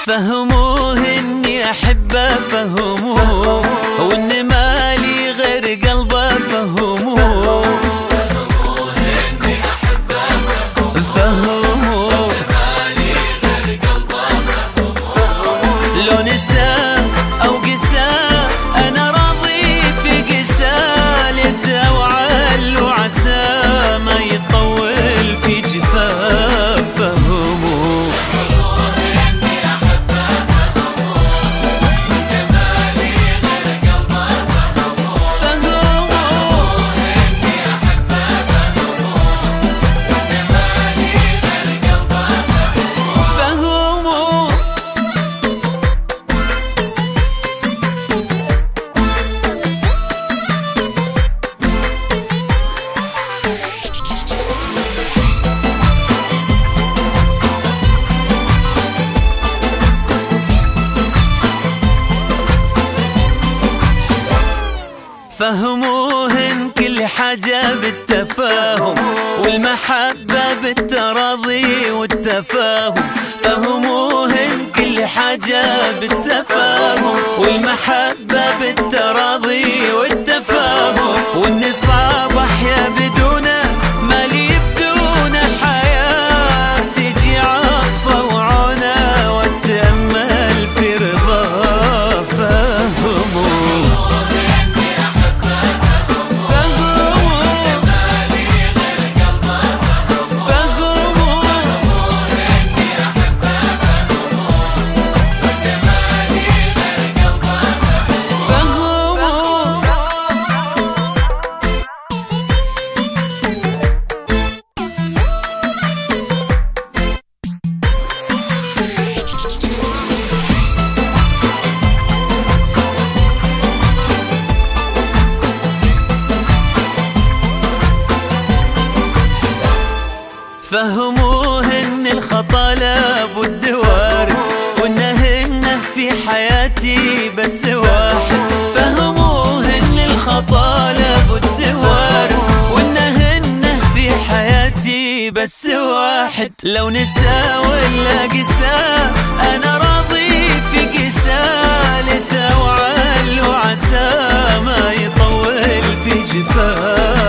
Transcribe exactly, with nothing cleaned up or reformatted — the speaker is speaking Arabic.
فهموه اني احبه، فهموه وان مالي غير قلبه، فهموه فهموه اني احبه، فهموه مالي غير قلبه، فهموه لو نساه او قساه انا راضي في قسالته، وعل وعسى ما يطول في جفاف. فهموه فهموه إن كل حاجة بالتفاهم، والمحبة بالتراضي والتفاهم. فهموه إن كل حاجة بالتفاهم، والمحبة بالتراضي والتفاهم. وإن صعب أحيا بدونه، مالي بدون حياة، تجي عاطفة وعونه واتأمل في رضاه. فهموه فهموه ان الخطا لابد وارد، وانهن في حياتي بس واحد. فهموه ان الخطا لابد وارد، وانهن في حياتي بس واحد. لو نسى ولا قسى انا راضي في قسالته، وعل وعسى ما يطول في جفاه.